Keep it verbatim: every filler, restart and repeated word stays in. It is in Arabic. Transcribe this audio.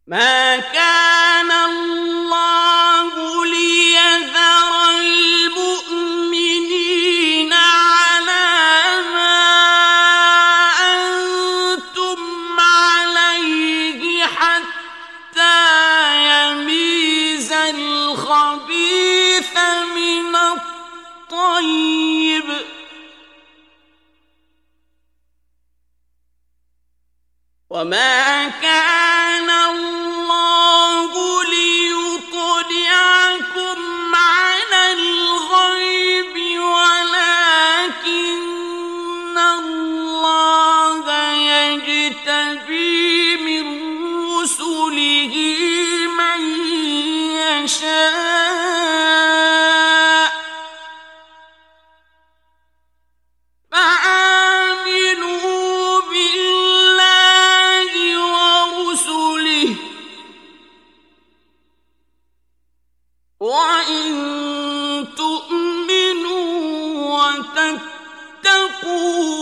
ما كان الله ليذر المؤمنين على ما أنتم عليه حتى يميز الخبيث من الطيب، وما كان الله ليطلعكم على الغيب ولكن الله يجتبي من رسله من يشاء، فآمنوا بالله ورسله، وإن تؤمنوا وتتقوا